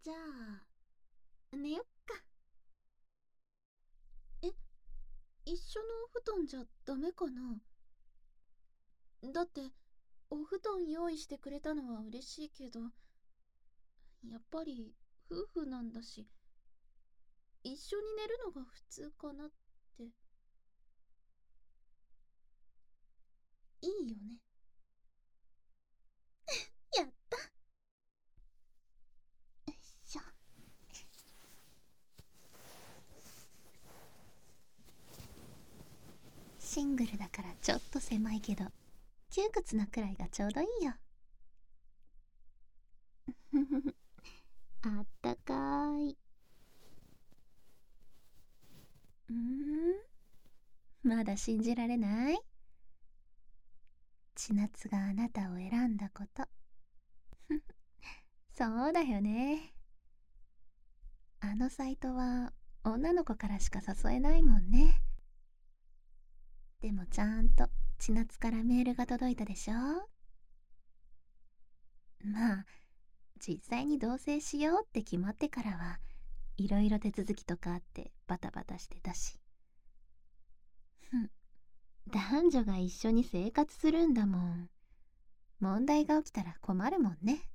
じゃあ寝よっか。え、一緒のお布団じゃダメかな？だってお布団用意してくれたのは嬉しいけど、やっぱり夫婦なんだし、一緒に寝るのが普通かなって。いいよね？やった。よいしょ。シングルだからちょっと狭いけど、窮屈なくらいがちょうどいいよ。あったかーい。まだ信じられない？千夏があなたを選んだこと。そうだよね。あのサイトは女の子からしか誘えないもんね。でもちゃんと千夏からメールが届いたでしょ？まあ実際に同棲しようって決まってからはいろいろ手続きとかあってバタバタしてたし。男女が一緒に生活するんだもん。問題が起きたら困るもんね。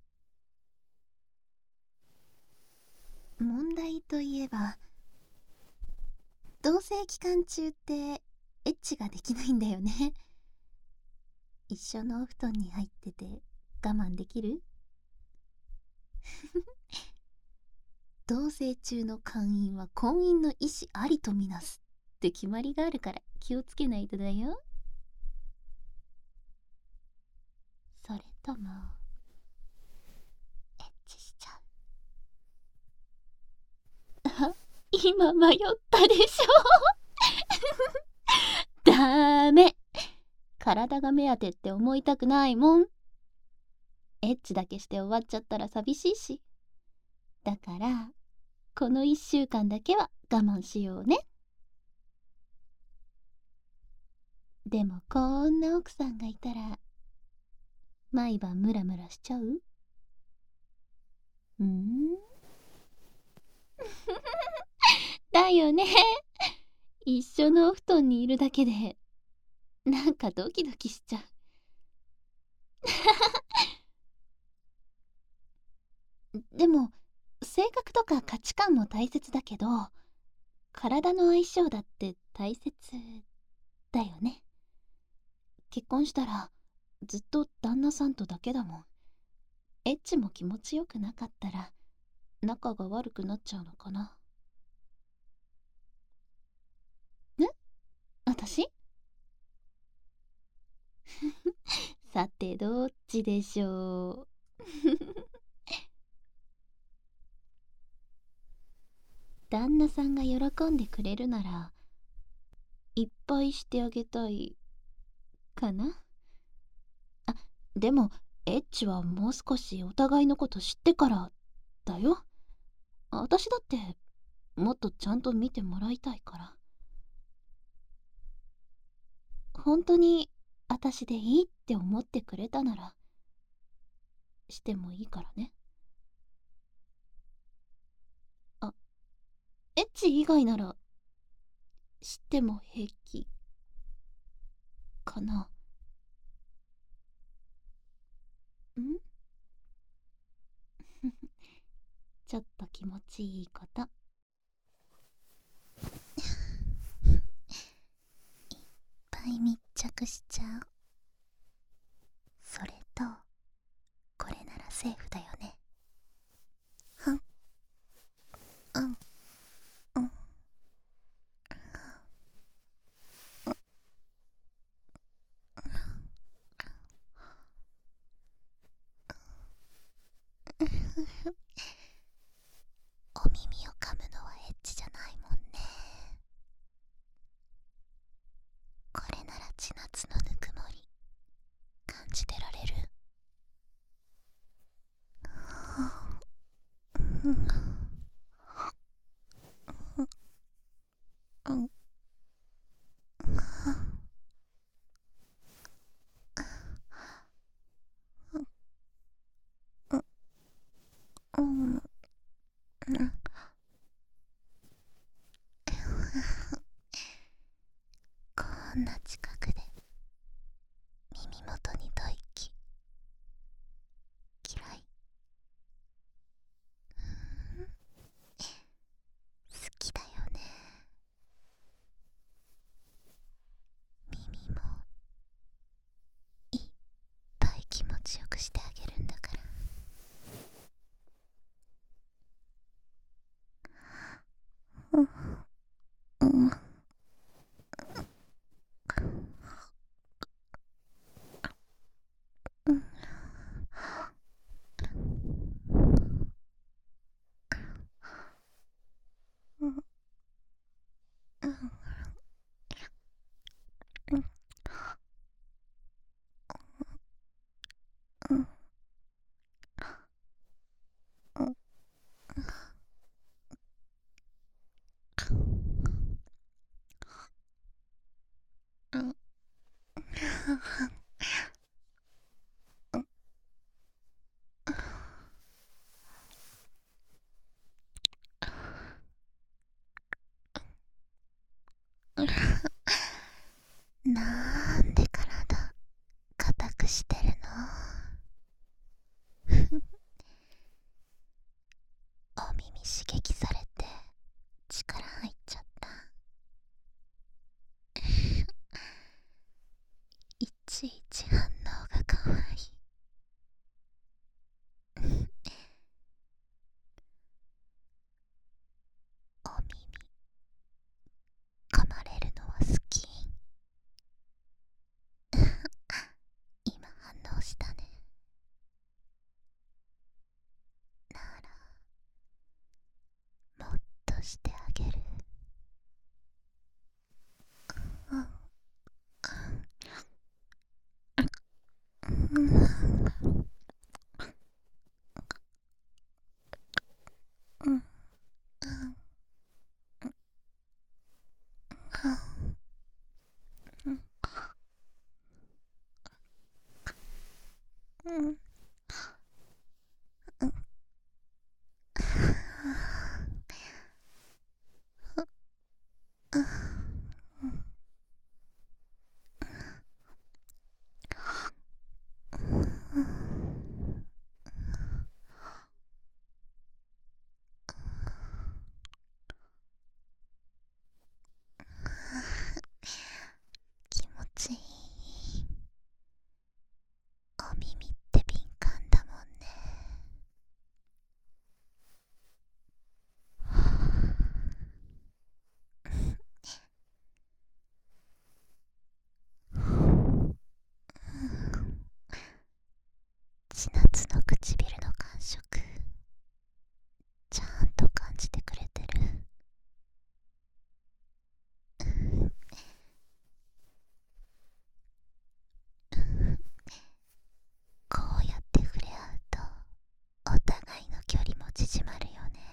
問題といえば、同棲期間中ってエッチができないんだよね。一緒のお布団に入ってて我慢できる？同棲中の会員は婚姻の意思ありとみなすって決まりがあるから気をつけないとだよ。それともエッチしちゃう？今迷ったでしょ？ダメ。体が目当てって思いたくないもん。エッチだけして終わっちゃったら寂しいし。だからこの1週間だけは我慢しようね。でもこんな奥さんがいたら毎晩ムラムラしちゃう？だよね。一緒のお布団にいるだけでなんかドキドキしちゃう。でも性格とか価値観も大切だけど、体の相性だって大切だよね。結婚したらずっと旦那さんとだけだもん。エッチも気持ちよくなかったら仲が悪くなっちゃうのかな。私？さてどっちでしょう？旦那さんが喜んでくれるならいっぱいしてあげたいかな。あ、でもエッチはもう少しお互いのこと知ってからだよ。私だってもっとちゃんと見てもらいたいから。本当に私でいいって思ってくれたならしてもいいからね。あ、エッチ以外ならしても平気かな。んちょっと気持ちいいこと。いっぱい密着しちゃう。それとこれならセーフだよね。うんうんうんお耳を噛むのはエッチじゃないもんね。これなら千夏のぬくもり感じてられる？うんうんうんなんで体硬くしてるの？お耳刺激されて力入っちゃった。いちいち反応がかわいい。お耳噛まれるのは好き？今反応したね。ならもっとしてあげる。気持ちいい。お耳って敏感だもんね。千夏の唇の感触ちゃんと感じてくれてる？こうやって触れ合うとお互いの距離も縮まるよね。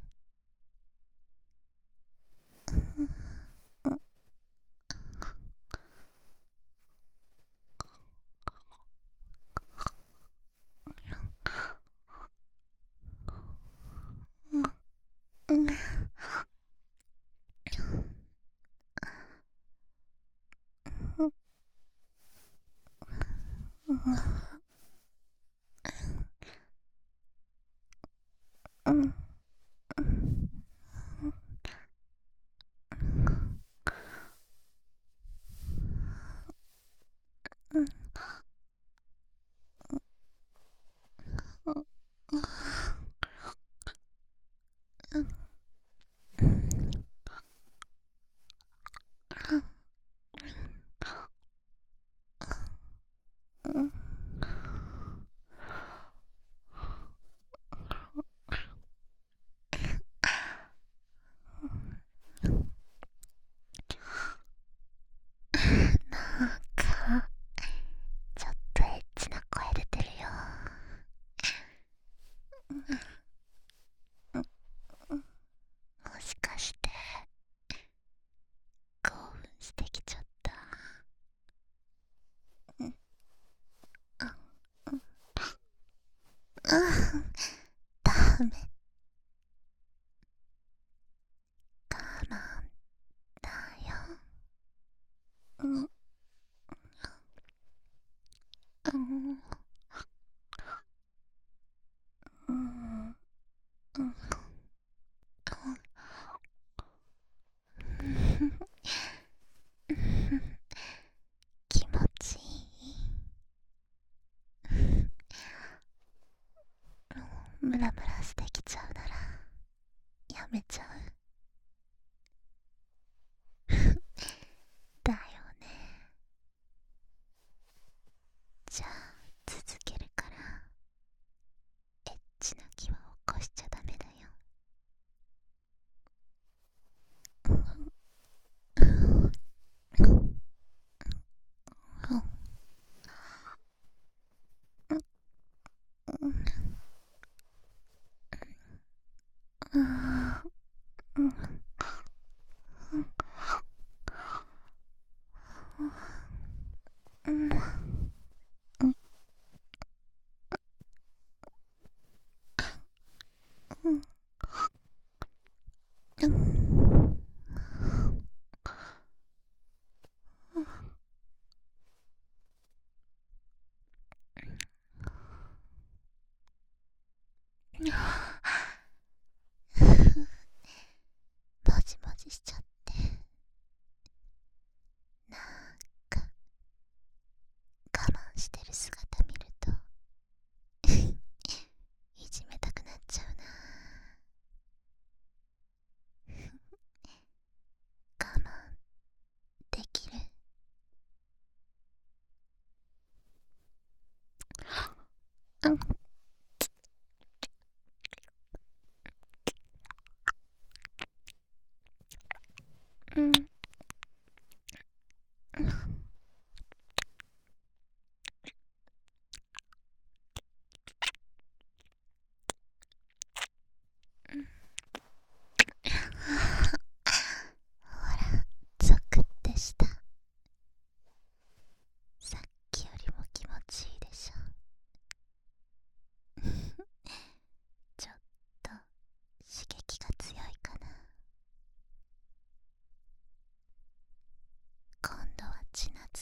なんかちょっとエッチな声出てるよ。もしかして興奮してきちゃった？ダメ。我慢だよ。気持ちいい。ムラムラしてきちゃうならやめちゃう？だよね。じゃあ続けるからエッチな気は起こしちゃダメだよ。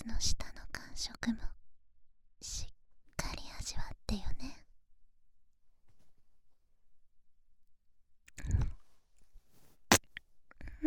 スの下の感触もしっかり味わってよね。うん。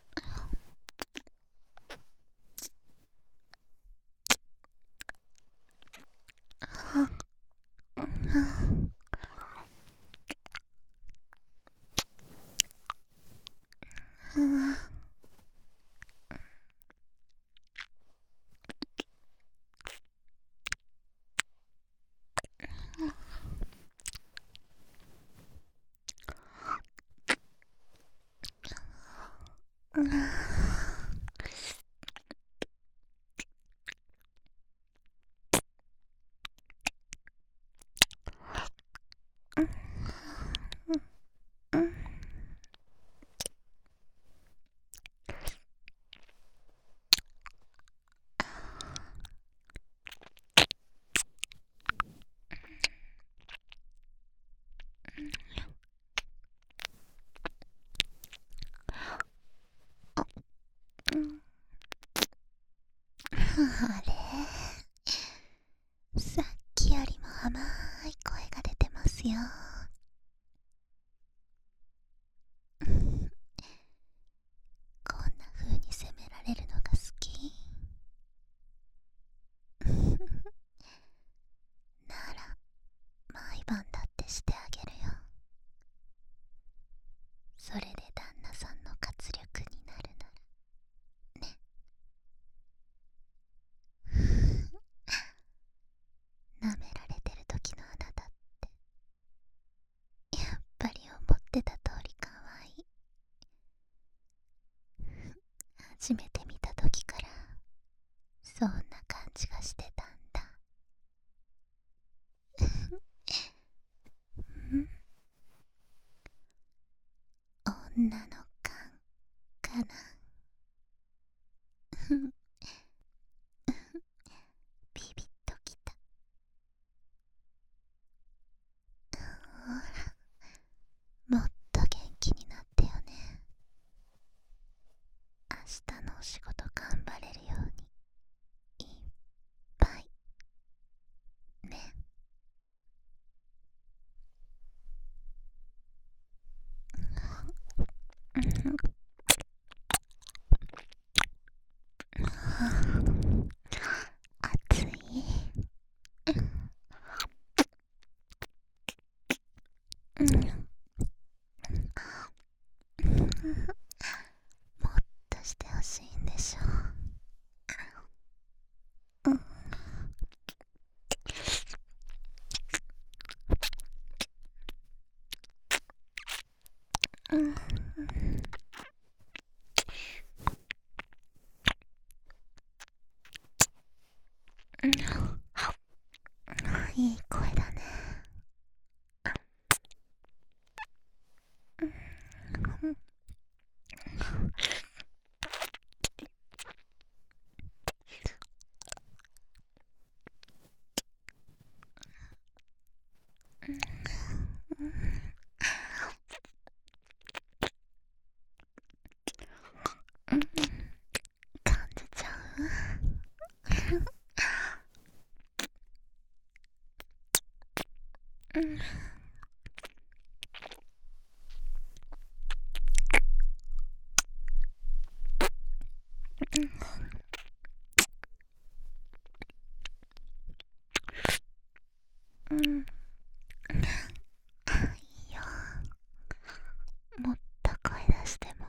あれ、さっきよりも甘い声が出てますよ。こんな風に責められるのが好き？なら毎晩だってしてあげるよ。それで旦那さんの活力になるならね。舐められてる時のあなたってやっぱり思ってた通りかわいい。初めて見た時からそんな感じがしてたんだ。女の勘かな。ビビッときた。ほら、もっと元気になってよね。明日のお仕事頑張れるようにいっぱいね。暑い？もっとしてほしいんでしょ。いい声だね。感じちゃう？いいよ。もっと声出しても。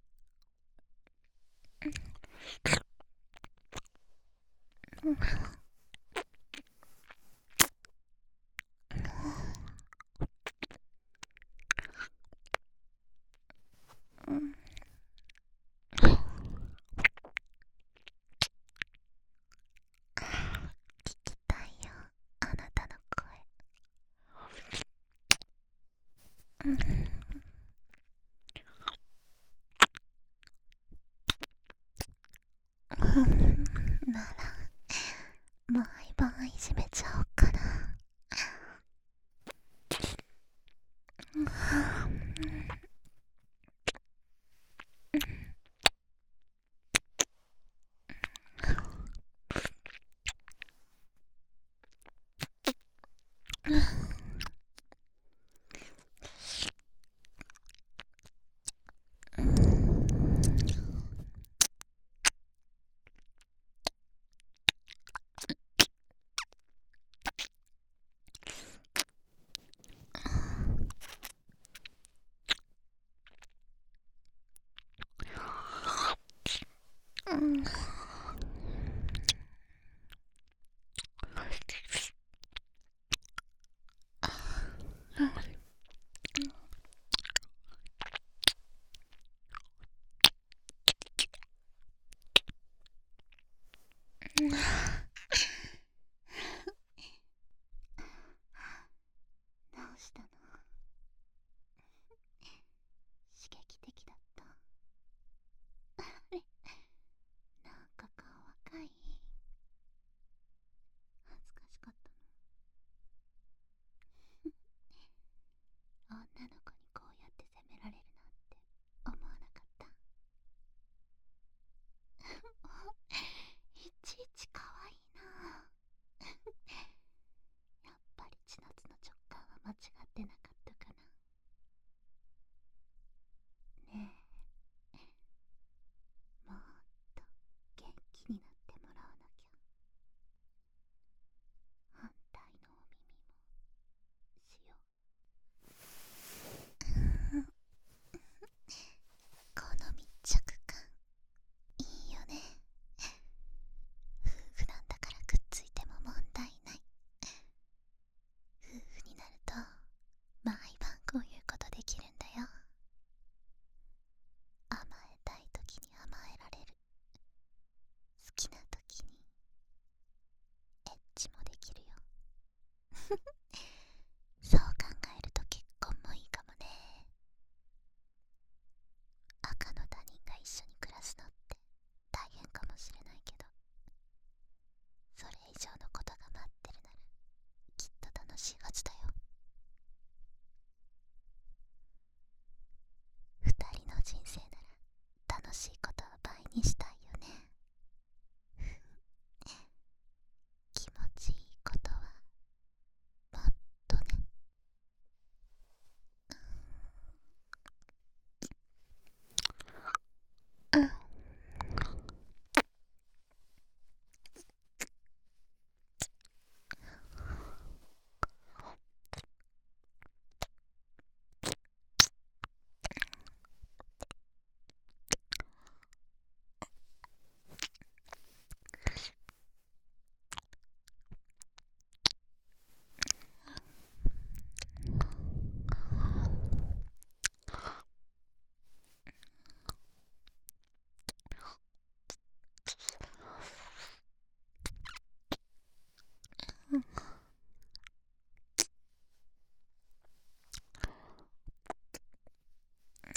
聞きたいよ、あなたの声。なら毎晩いじめちゃおうかな。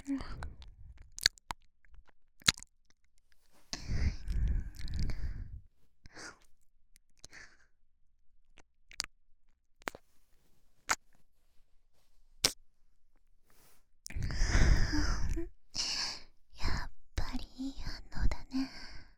やっぱりいい反応だね。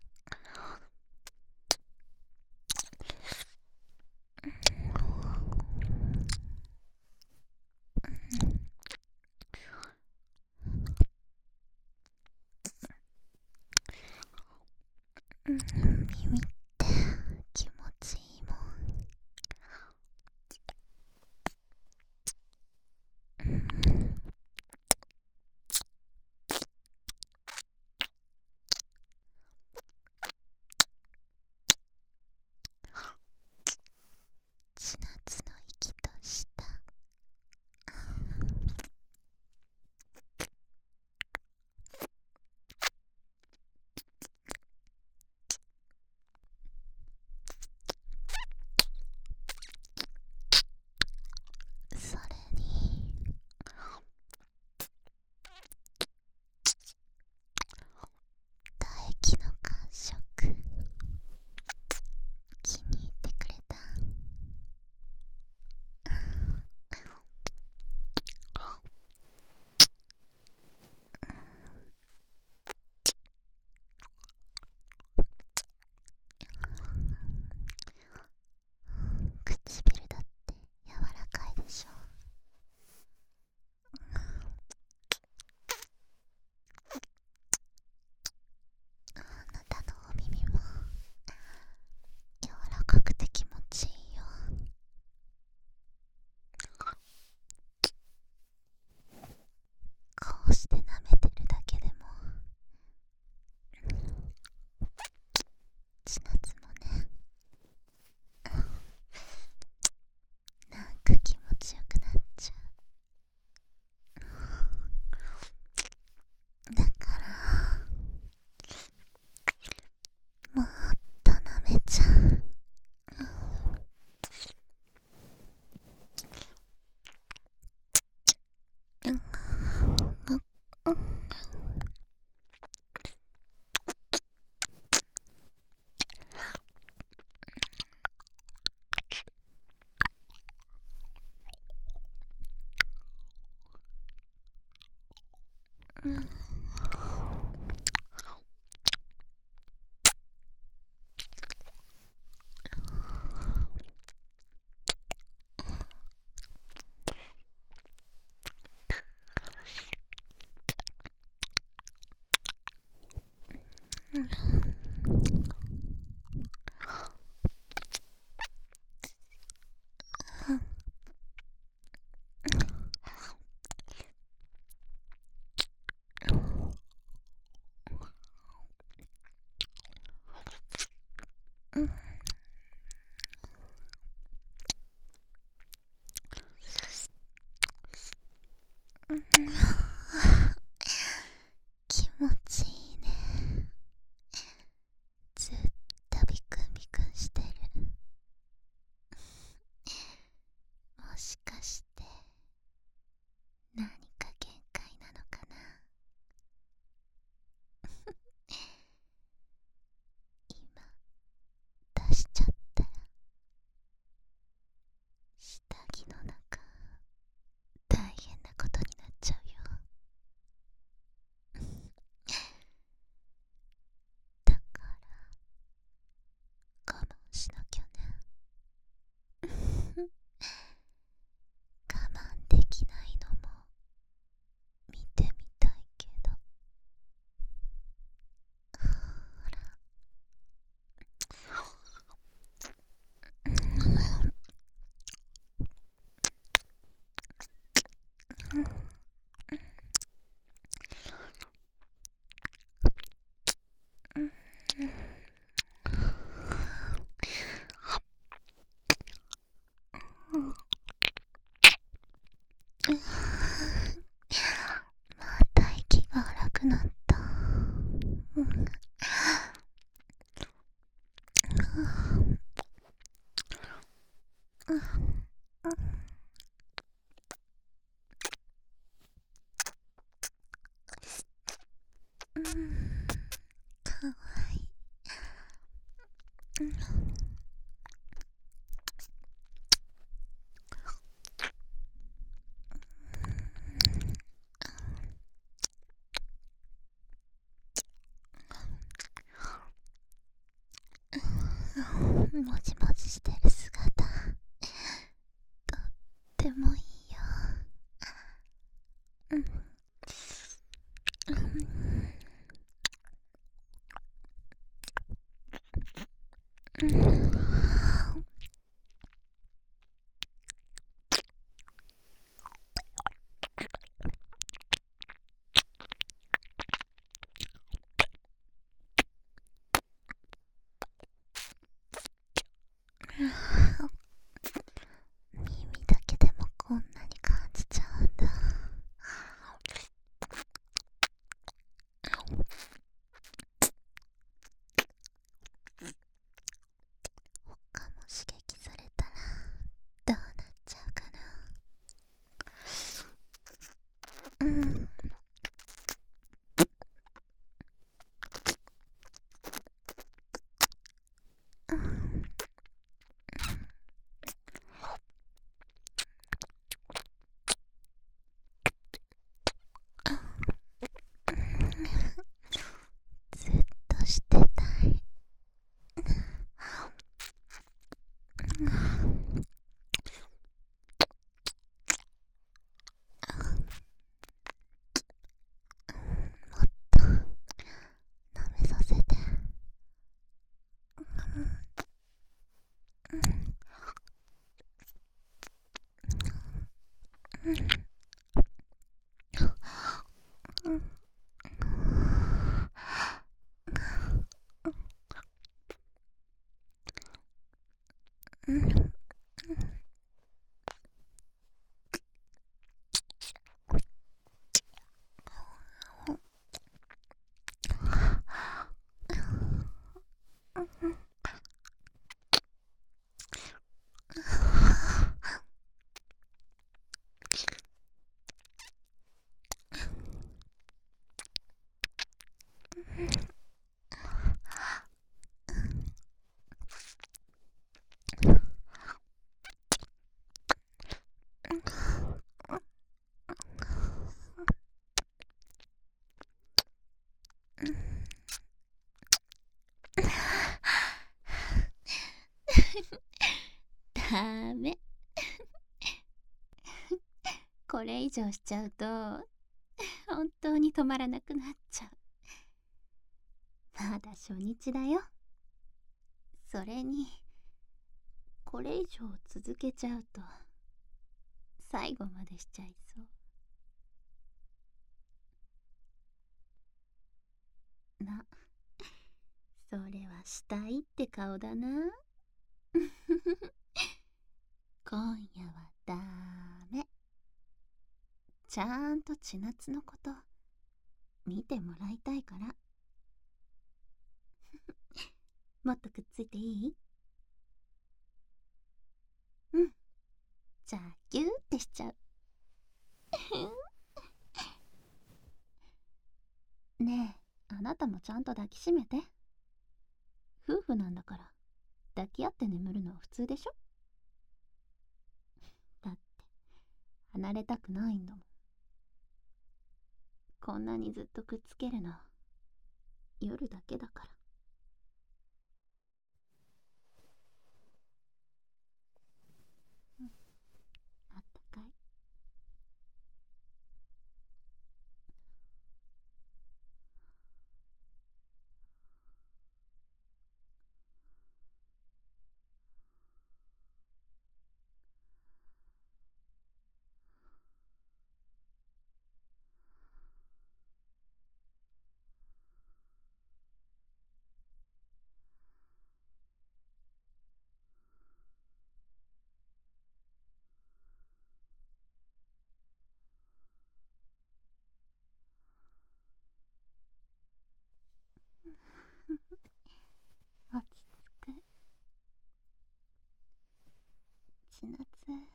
耳って気持ちいいもん。千夏の息とした。それに唾液の感触気に入ってくれた。唇だって柔らかいでしょ。あなたのお耳も柔らかくて気持ちいいよ。こうして舐めてるだけでも千夏もね、なんか気持ちよくなっちゃう。だからもっと舐めちゃう。気持ちいいね。ずっとビクンビクンしてる。もしかして何か限界なのかな。今出しちゃったら下着の中大変なことになっちゃうよ。 もじもじしてる姿、とってもいいよ。うん。うん。耳だけでもこんなに感じちゃうんだ。他も刺激されたらどうなっちゃうかな。うん。うん。ずっとしてたい。もっと舐めさせて。うん。うん。ダメ。これ以上しちゃうと本当に止まらなくなっちゃう。まだ初日だよ。それにこれ以上続けちゃうと最後までしちゃいそうな。それはしたいって顔だな。今夜はダメ。ちゃんと千夏のこと見てもらいたいから。もっとくっついていい？うん。じゃあギューってしちゃう。ねえ、あなたもちゃんと抱きしめて。夫婦なんだから抱き合って眠るのは普通でしょ。だって離れたくないんだもん。こんなにずっとくっつけるの夜だけだから。うん、あったかい。落ち着く。千夏、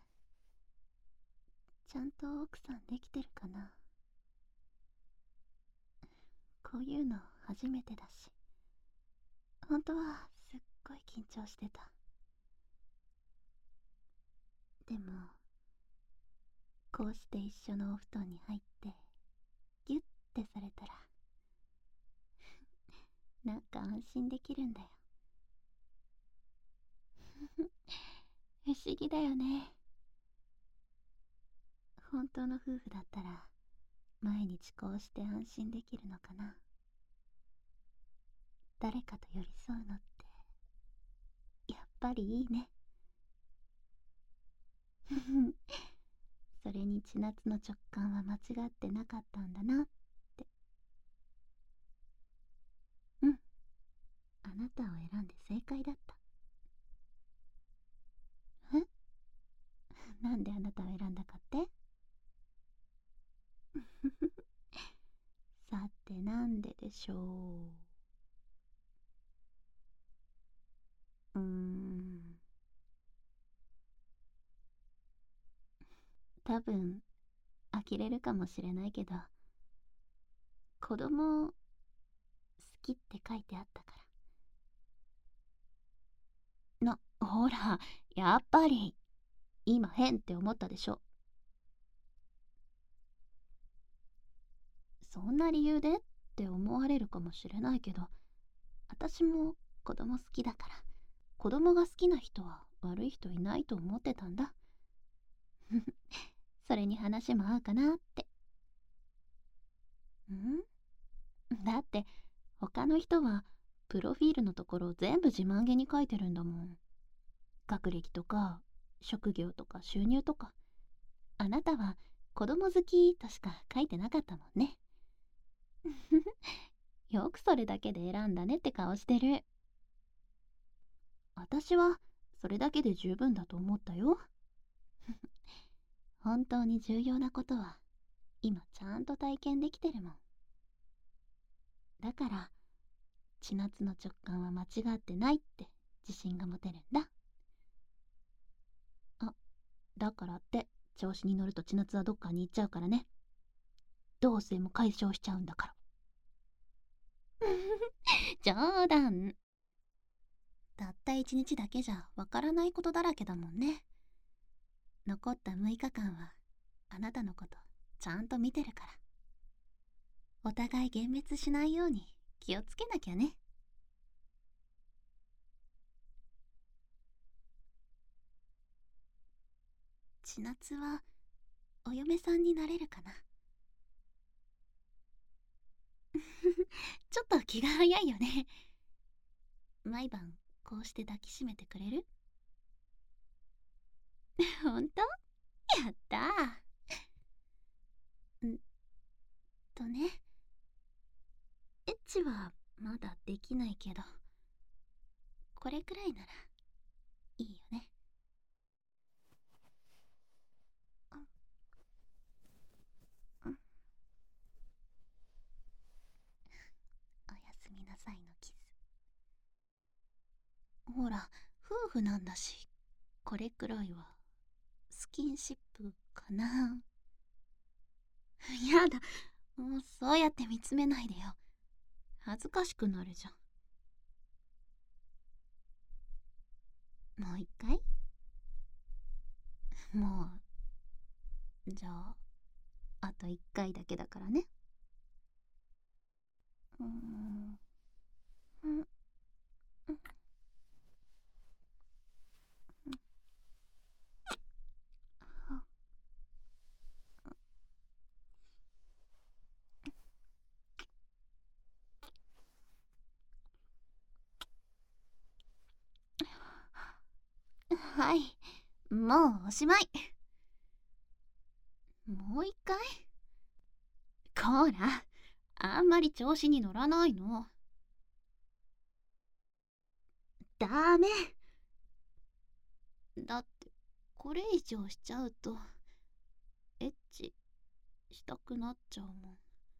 ちゃんと奥さんできてるかな。こういうの初めてだし、本当はすっごい緊張してた。でもこうして一緒のお布団に入ってギュッてされたらなんか安心できるんだよ。 だよね。本当の夫婦だったら毎日こうして安心できるのかな。誰かと寄り添うのってやっぱりいいね。それに千夏の直感は間違ってなかったんだなって。うん、あなたを選んで正解だった。え、なんであなたを選んだかって？さてなんででしょう。多分呆れるかもしれないけど、子供好きって書いてあったから。ほら、やっぱり今変って思ったでしょ。そんな理由でって思われるかもしれないけど、私も子供好きだから、子供が好きな人は悪い人いないと思ってたんだ。それに話も合うかなって。だって他の人はプロフィールのところ全部自慢げに書いてるんだもん。学歴とか職業とか収入とか。あなたは子供好きとしか書いてなかったもんね。よくそれだけで選んだねって顔してる。私はそれだけで十分だと思ったよ。本当に重要なことは今ちゃんと体験できてるもん。だから千夏の直感は間違ってないって自信が持てるんだ。だからって調子に乗ると千夏はどっかに行っちゃうからね。同棲も解消しちゃうんだから。冗談。たった一日だけじゃわからないことだらけだもんね。残った6日間はあなたのことちゃんと見てるから。お互い幻滅しないように気をつけなきゃね。千夏はお嫁さんになれるかな。ちょっと気が早いよね。毎晩こうして抱きしめてくれる？ほんと？やったー。ね、エッチはまだできないけど、これくらいならいいよね。うん、おやすみなさいのキス。ほら、夫婦なんだし、これくらいはスキンシップかな。やだ、もうそうやって見つめないでよ。恥ずかしくなるじゃん。もう一回？もう、じゃあ、あと一回だけだからね。うん、うん、うん、はい、もうおしまい。もう一回？こら、あんまり調子に乗らないの。ダメ。だってこれ以上しちゃうとエッチしたくなっちゃうもん。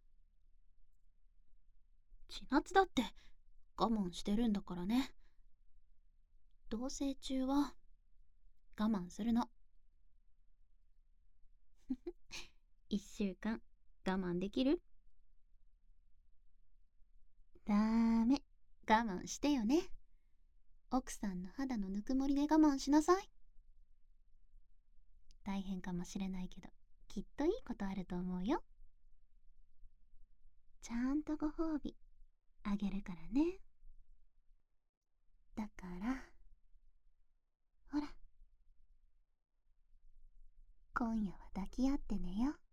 千夏だって我慢してるんだからね。同棲中は我慢するの。1週間我慢できる？ダメ。我慢してよね。奥さんの肌のぬくもりで我慢しなさい。大変かもしれないけどきっといいことあると思うよ。ちゃんとご褒美あげるからね。だからほら、 今夜は抱き合って寝よう。